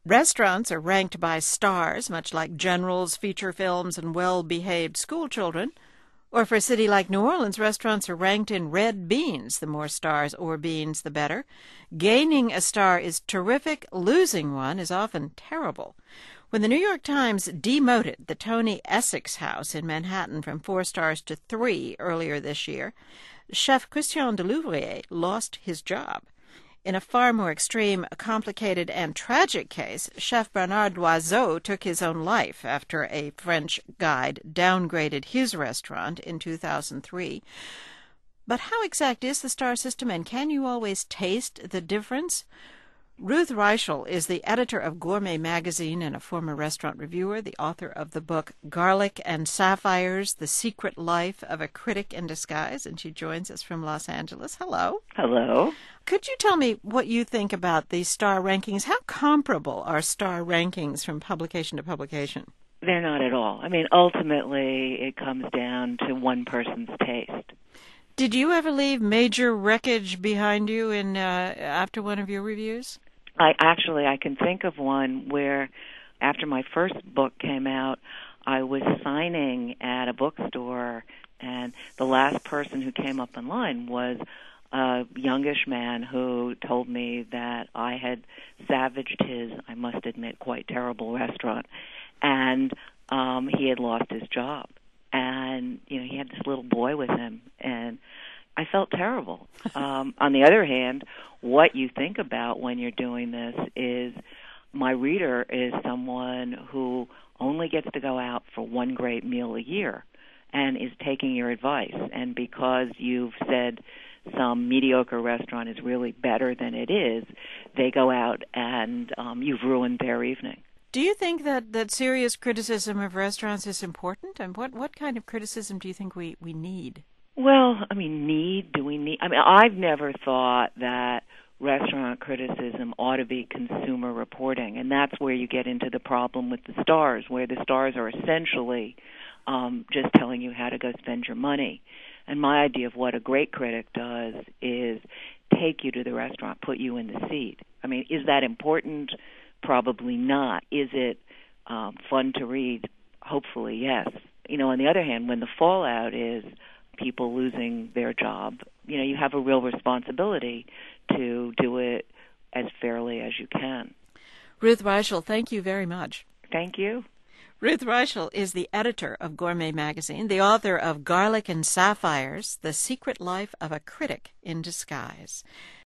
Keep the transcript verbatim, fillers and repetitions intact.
Restaurants are ranked by stars, much like generals, feature films, and well-behaved schoolchildren. Or for a city like New Orleans, restaurants are ranked in red beans. The more stars or beans, the better. Gaining a star is terrific. Losing one is often terrible. When the New York Times demoted the Tony Essex House in Manhattan from four stars to three earlier this year, Chef Christian Delouvrier lost his job. In a far more extreme, complicated, and tragic case, Chef Bernard Loiseau took his own life after a French guide downgraded his restaurant in two thousand three. But how exact is the star system, and can you always taste the difference? Ruth Reichl is the editor of Gourmet Magazine and a former restaurant reviewer, the author of the book Garlic and Sapphires, The Secret Life of a Critic in Disguise, and she joins us from Los Angeles. Hello. Hello. Could you tell me what you think about these star rankings? How comparable are star rankings from publication to publication? They're not at all. I mean, ultimately, it comes down to one person's taste. Did you ever leave major wreckage behind you in uh, after one of your reviews? I actually, I can think of one where after my first book came out, I was signing at a bookstore, and the last person who came up in line was a youngish man who told me that I had savaged his, I must admit, quite terrible restaurant, and um, he had lost his job. And, you know, he had this little boy with him, and I felt terrible. Um, on the other hand, what you think about when you're doing this is my reader is someone who only gets to go out for one great meal a year and is taking your advice. And because you've said some mediocre restaurant is really better than it is, they go out and um, you've ruined their evening. Do you think that, that serious criticism of restaurants is important? And what, what kind of criticism do you think we, we need? Well, I mean, need, do we need? I mean, I've never thought that restaurant criticism ought to be consumer reporting, and that's where you get into the problem with the stars, where the stars are essentially um, just telling you how to go spend your money. And my idea of what a great critic does is take you to the restaurant, put you in the seat. I mean, is that important? Probably not. Is it um, fun to read? Hopefully, yes. You know, on the other hand, when the fallout is people losing their job, you know, you have a real responsibility to do it as fairly as you can. Ruth Reichl, thank you very much. Thank you. Ruth Reichl is the editor of Gourmet Magazine, the author of Garlic and Sapphires, The Secret Life of a Critic in Disguise.